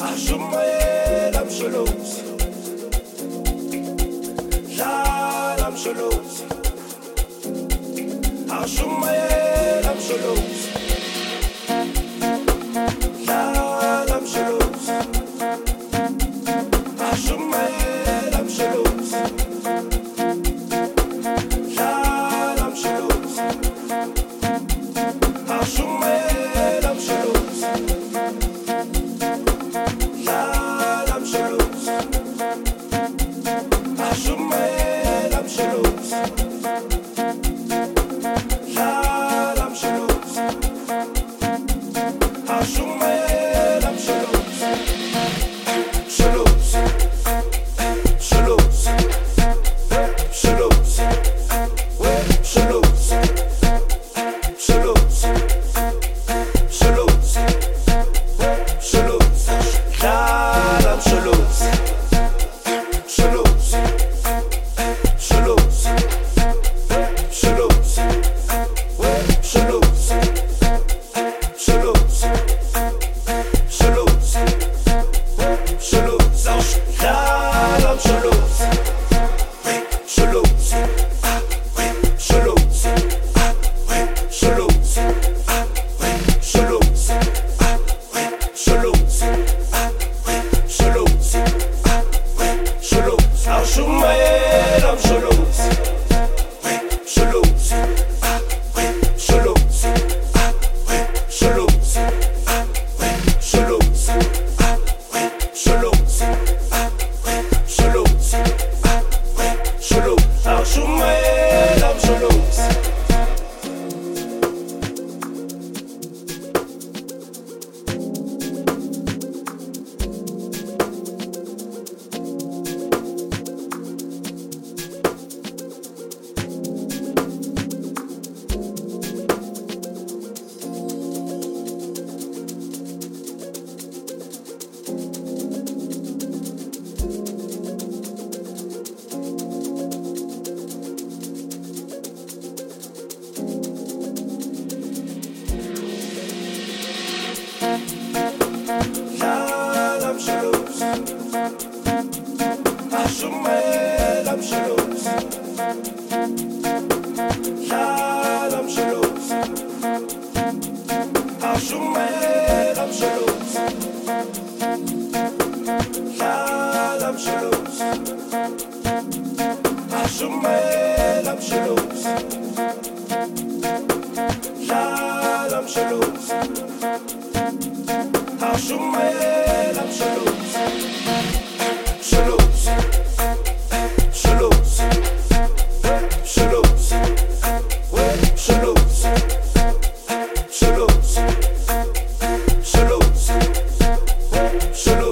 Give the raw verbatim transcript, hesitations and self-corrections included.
Ashumayela msholozi, dlala msholozi. Ashumayela msholozi, dlala msholozi. Ashumayela msholozi, dlala msholozi. Ashumayela msholozi, dlala msholozi. Ashumayela msholozi, dlala msholozi. Ashumayela msholozi, msholozi, msholozi, msholozi, msholozi, msholozi, msholozi, msholozi, dlala msholozi, msholozi, msholozi, msholozi, msholozi, msholozi, msholozi, msholozi, dlala msholozi, msholozi, msholozi, msholozi, msholozi, msholozi, msholozi, msholozi, Ashumayela msholozi, msholozi, msholozi, msholozi, msholozi, msholozi, msholozi, msholozi, Ashumayela msholozi. Dlala msholozi, Ashumayela msholozi, dlala msholozi, Ashumayela msholozi, dlala msholozi, Ashumayela msholozi, dlala msholozi. Ashumayela msholozi, msholozi, msholozi, msholozi, msholozi, msholozi, msholozi, msholozi.